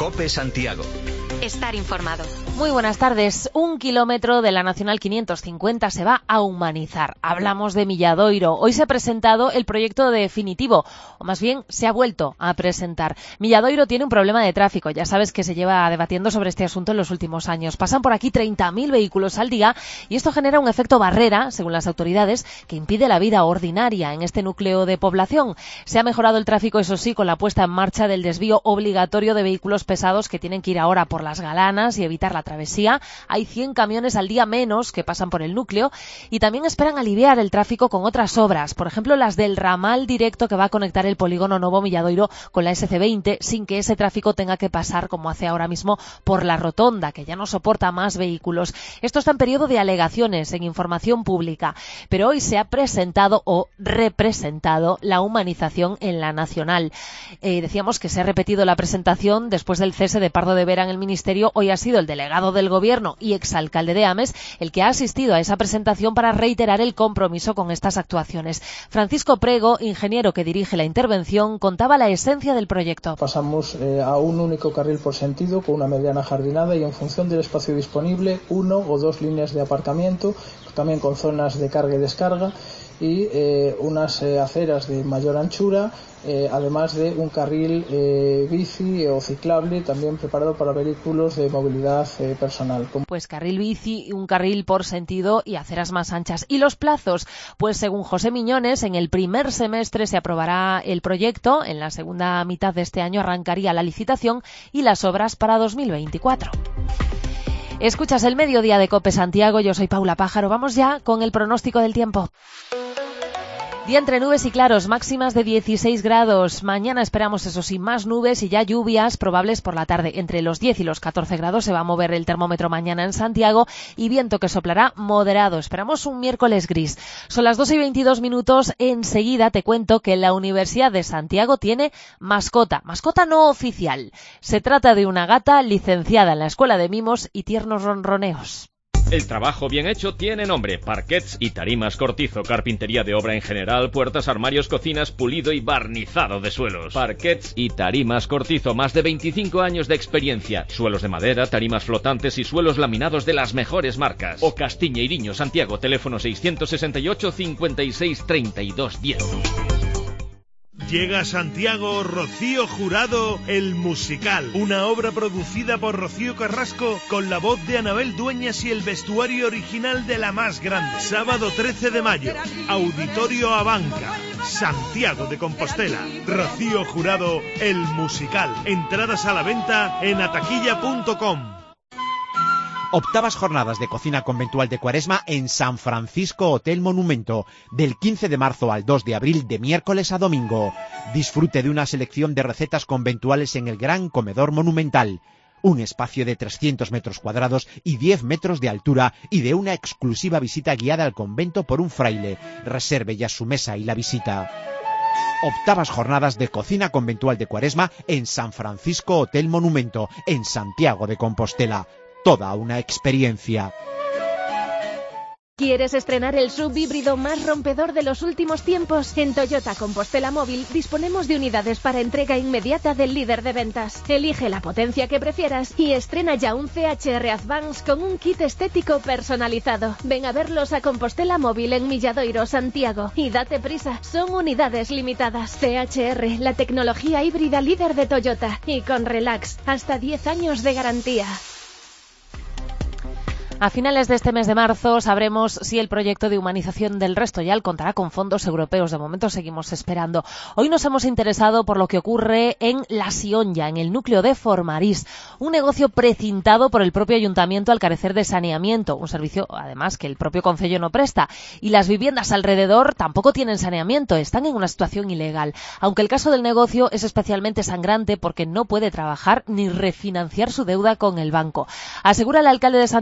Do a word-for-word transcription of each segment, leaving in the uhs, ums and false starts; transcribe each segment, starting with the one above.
COPE Santiago. Estar informado. Muy buenas tardes. Un kilómetro de la Nacional quinientos cincuenta se va a humanizar. Hablamos de Milladoiro. Hoy se ha presentado el proyecto definitivo, o más bien se ha vuelto a presentar. Milladoiro tiene un problema de tráfico. Ya sabes que se lleva debatiendo sobre este asunto en los últimos años. Pasan por aquí treinta mil vehículos al día y esto genera un efecto barrera, según las autoridades, que impide la vida ordinaria en este núcleo de población. Se ha mejorado el tráfico, eso sí, con la puesta en marcha del desvío obligatorio de vehículos pesados que tienen que ir ahora por las Galanas y evitar la travesía. Hay cien camiones al día menos que pasan por el núcleo y también esperan aliviar el tráfico con otras obras, por ejemplo las del ramal directo que va a conectar el polígono Novo Milladoiro con la ese ce veinte sin que ese tráfico tenga que pasar, como hace ahora mismo, por la rotonda, que ya no soporta más vehículos. Esto está en periodo de alegaciones, en información pública, pero hoy se ha presentado o representado la humanización en la Nacional. Eh, decíamos que se ha repetido la presentación después del cese de Pardo de Vera en el Ministerio. Hoy ha sido el delegado del Gobierno y exalcalde de Ames el que ha asistido a esa presentación para reiterar el compromiso con estas actuaciones. Francisco Prego, ingeniero que dirige la intervención, contaba la esencia del proyecto. Pasamos eh, a un único carril por sentido con una mediana jardinada y en función del espacio disponible, uno o dos líneas de aparcamiento, también con zonas de carga y descarga y eh, unas eh, aceras de mayor anchura, eh, además de un carril eh, bici o ciclable también preparado para vehículos de movilidad eh, personal. Pues carril bici, un carril por sentido y aceras más anchas. ¿Y los plazos? Pues según José Miñones, en el primer semestre se aprobará el proyecto, en la segunda mitad de este año arrancaría la licitación y las obras para dos mil veinticuatro. Escuchas el Mediodía de COPE Santiago, yo soy Paula Pájaro. Vamos ya con el pronóstico del tiempo. Día entre nubes y claros, máximas de dieciséis grados. Mañana esperamos, eso sí, más nubes y ya lluvias probables por la tarde. Entre los diez y los catorce grados se va a mover el termómetro mañana en Santiago y viento que soplará moderado. Esperamos un miércoles gris. Son las dos y veintidós minutos. Enseguida te cuento que la Universidad de Santiago tiene mascota. Mascota no oficial. Se trata de una gata licenciada en la Escuela de Mimos y Tiernos Ronroneos. El trabajo bien hecho tiene nombre: parquets y tarimas Cortizo, carpintería de obra en general, puertas, armarios, cocinas, pulido y barnizado de suelos. Parquets y tarimas Cortizo, más de veinticinco años de experiencia, suelos de madera, tarimas flotantes y suelos laminados de las mejores marcas. O Castiña Iriño, Santiago, teléfono seiscientos sesenta y ocho, cincuenta y seis, treinta y dos, diez. Llega a Santiago Rocío Jurado, el musical, una obra producida por Rocío Carrasco con la voz de Anabel Dueñas y el vestuario original de La Más Grande. Sábado trece de mayo, Auditorio Abanca, Santiago de Compostela. Rocío Jurado, el musical. Entradas a la venta en ataquilla punto com. Octavas jornadas de cocina conventual de Cuaresma en San Francisco Hotel Monumento, del quince de marzo al dos de abril, de miércoles a domingo. Disfrute de una selección de recetas conventuales en el Gran Comedor Monumental, un espacio de trescientos metros cuadrados y diez metros de altura, y de una exclusiva visita guiada al convento por un fraile. Reserve ya su mesa y la visita. Octavas jornadas de cocina conventual de Cuaresma en San Francisco Hotel Monumento, en Santiago de Compostela. Toda una experiencia. ¿Quieres estrenar el S U V híbrido más rompedor de los últimos tiempos? En Toyota Compostela Móvil disponemos de unidades para entrega inmediata del líder de ventas. Elige la potencia que prefieras y estrena ya un C H R Advance con un kit estético personalizado. Ven a verlos a Compostela Móvil en Milladoiro, Santiago, y date prisa, son unidades limitadas. C H R, la tecnología híbrida líder de Toyota, y con Relax, hasta diez años de garantía. A finales de este mes de marzo sabremos si el proyecto de humanización del Restoyal contará con fondos europeos. De momento seguimos esperando. Hoy nos hemos interesado por lo que ocurre en La Sionja, en el núcleo de Formarís, un negocio precintado por el propio ayuntamiento al carecer de saneamiento, un servicio además que el propio concello no presta, y las viviendas alrededor tampoco tienen saneamiento, están en una situación ilegal, aunque el caso del negocio es especialmente sangrante porque no puede trabajar ni refinanciar su deuda con el banco. Asegura el alcalde de Santiago que el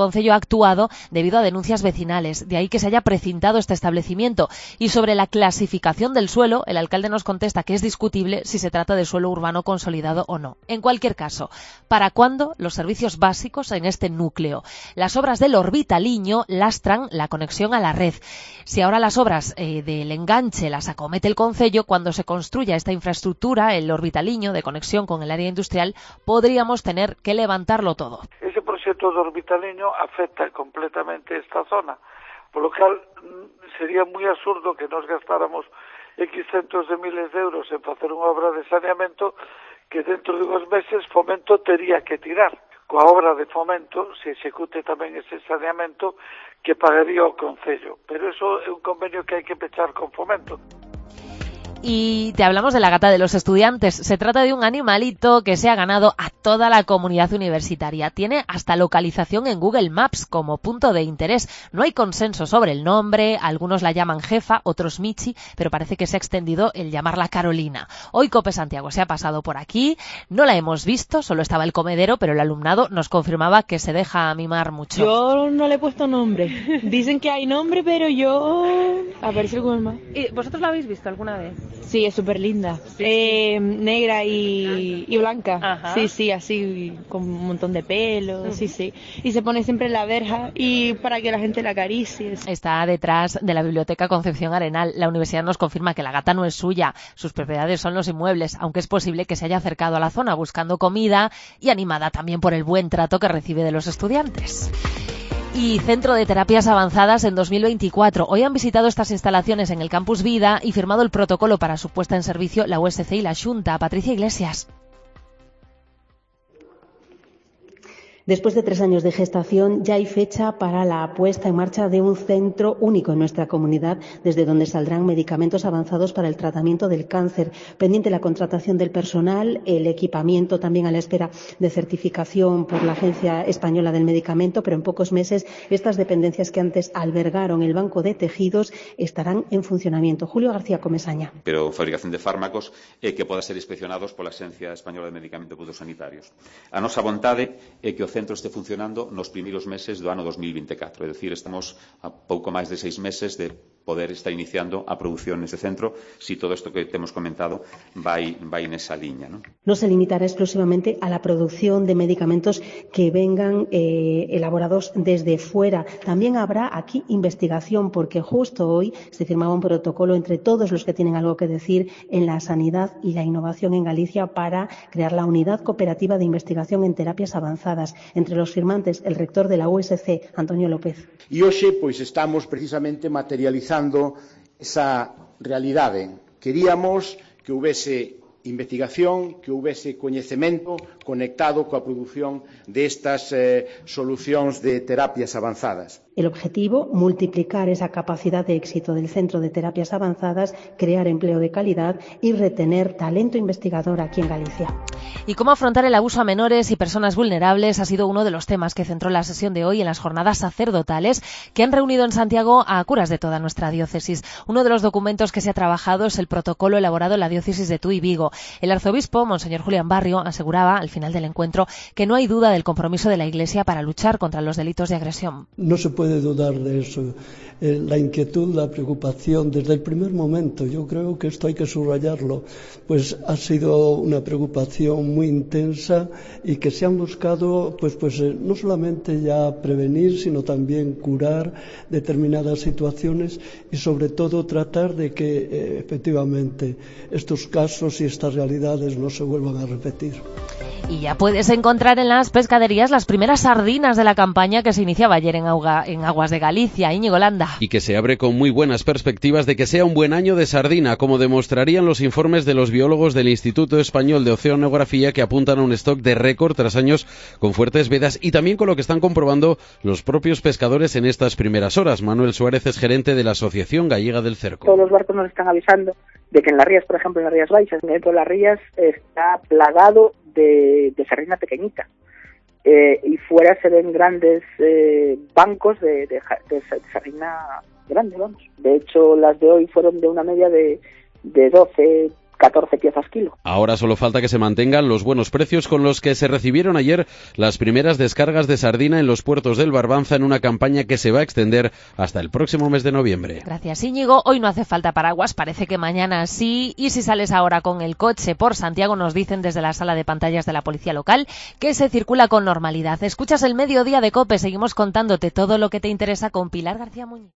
concello ha actuado debido a denuncias vecinales, de ahí que se haya precintado este establecimiento. Y sobre la clasificación del suelo, el alcalde nos contesta que es discutible si se trata de suelo urbano consolidado o no. En cualquier caso, ¿para cuándo los servicios básicos en este núcleo? Las obras del Orbitaliño lastran la conexión a la red. Si ahora las obras eh, del enganche las acomete el concello, cuando se construya esta infraestructura, el Orbitaliño, de conexión con el área industrial, podríamos tener que levantarlo todo. Ese proxecto do Orbitaliño afecta completamente esta zona, por lo cual sería muy absurdo que nos gastáramos X centos de miles de euros en facer unha obra de saneamento que dentro de uns meses Fomento tería que tirar. Coa obra de Fomento se execute tamén ese saneamento que pagaría o concello, pero eso é un convenio que hai que pechar con Fomento. Y te hablamos de la gata de los estudiantes. Se trata de un animalito que se ha ganado a toda la comunidad universitaria. Tiene hasta localización en Google Maps como punto de interés. No hay consenso sobre el nombre, algunos la llaman Jefa, otros Michi, pero parece que se ha extendido el llamarla Carolina. Hoy Cope Santiago se ha pasado por aquí, no la hemos visto, solo estaba el comedero, pero el alumnado nos confirmaba que se deja mimar mucho. Yo no le he puesto nombre. Dicen que hay nombre, pero yo... A ver si el Google Maps. ¿Y vosotros la habéis visto alguna vez? Sí, es súper linda. Sí. Eh, negra y, y blanca. Ajá. Sí, sí, así con un montón de pelo. Uh-huh. Sí, sí. Y se pone siempre en la verja y para que la gente la acaricie. Está detrás de la Biblioteca Concepción Arenal. La universidad nos confirma que la gata no es suya. Sus propiedades son los inmuebles, aunque es posible que se haya acercado a la zona buscando comida y animada también por el buen trato que recibe de los estudiantes. Y Centro de Terapias Avanzadas en dos mil veinticuatro. Hoy han visitado estas instalaciones en el Campus Vida y firmado el protocolo para su puesta en servicio la U S C y la Xunta. Patricia Iglesias. Después de tres años de gestación, ya hay fecha para la puesta en marcha de un centro único en nuestra comunidad, desde donde saldrán medicamentos avanzados para el tratamiento del cáncer. Pendiente la contratación del personal, el equipamiento también a la espera de certificación por la Agencia Española del Medicamento, pero en pocos meses estas dependencias que antes albergaron el Banco de Tejidos estarán en funcionamiento. Julio García Comesaña. Pero fabricación de fármacos eh, que podan ser inspeccionados pola Agencia Española de Medicamento e Produtos Sanitarios. A nosa vontade é que o centro este funcionando nos primeiros meses do ano dos mil veinticuatro, é dicir, estamos a pouco máis de seis meses de poder estar iniciando a produción nese centro, si todo isto que temos comentado vai, vai nesa liña, ¿no? No se limitará exclusivamente a la producción de medicamentos que vengan eh, elaborados desde fuera. También habrá aquí investigación, porque justo hoy se firmaba un protocolo entre todos los que tienen algo que decir en la sanidad y la innovación en Galicia para crear la Unidad Cooperativa de Investigación en Terapias Avanzadas. Entre los firmantes, el rector de la U S C, Antonio López. E hoxe, pois, estamos precisamente materializando esa realidade. Queríamos que houvese investigación, que houvese coñecemento conectado coa produción destas eh, solucións de terapias avanzadas. El objetivo, multiplicar esa capacidad de éxito del Centro de Terapias Avanzadas, crear empleo de calidad y retener talento investigador aquí en Galicia. Y cómo afrontar el abuso a menores y personas vulnerables ha sido uno de los temas que centró la sesión de hoy en las jornadas sacerdotales que han reunido en Santiago a curas de toda nuestra diócesis. Uno de los documentos que se ha trabajado es el protocolo elaborado en la diócesis de Tui y Vigo. El arzobispo, Monseñor Julián Barrio, aseguraba al final del encuentro que no hay duda del compromiso de la Iglesia para luchar contra los delitos de agresión. No se puede dudar de eso. Eh, la inquietud, la preocupación desde el primer momento, yo creo que esto hay que subrayarlo, pues ha sido una preocupación muy intensa y que se han buscado pues pues eh, no solamente ya prevenir, sino también curar determinadas situaciones y sobre todo tratar de que eh, efectivamente estos casos y estas realidades no se vuelvan a repetir. Y ya puedes encontrar en las pescaderías las primeras sardinas de la campaña que se iniciaba ayer en, Auga, en Aguas de Galicia, Íñigo Landa. Y que se abre con muy buenas perspectivas de que sea un buen año de sardina, como demostrarían los informes de los biólogos del Instituto Español de Oceanografía, que apuntan a un stock de récord tras años con fuertes vedas, y también con lo que están comprobando los propios pescadores en estas primeras horas. Manuel Suárez es gerente de la Asociación Gallega del Cerco. Todos los barcos nos están avisando de que en las rías, por ejemplo, en las rías baixas, dentro de las rías está plagado de, de sardina pequeñita. Eh, y fuera se ven grandes eh, bancos de, de, de sardina grande, vamos. De hecho, las de hoy fueron de una media de, de doce catorce piezas kilo. Ahora solo falta que se mantengan los buenos precios con los que se recibieron ayer las primeras descargas de sardina en los puertos del Barbanza en una campaña que se va a extender hasta el próximo mes de noviembre. Gracias, Íñigo. Hoy no hace falta paraguas, parece que mañana sí. Y si sales ahora con el coche por Santiago, nos dicen desde la sala de pantallas de la policía local que se circula con normalidad. Escuchas el Mediodía de COPE, seguimos contándote todo lo que te interesa con Pilar García Muñiz.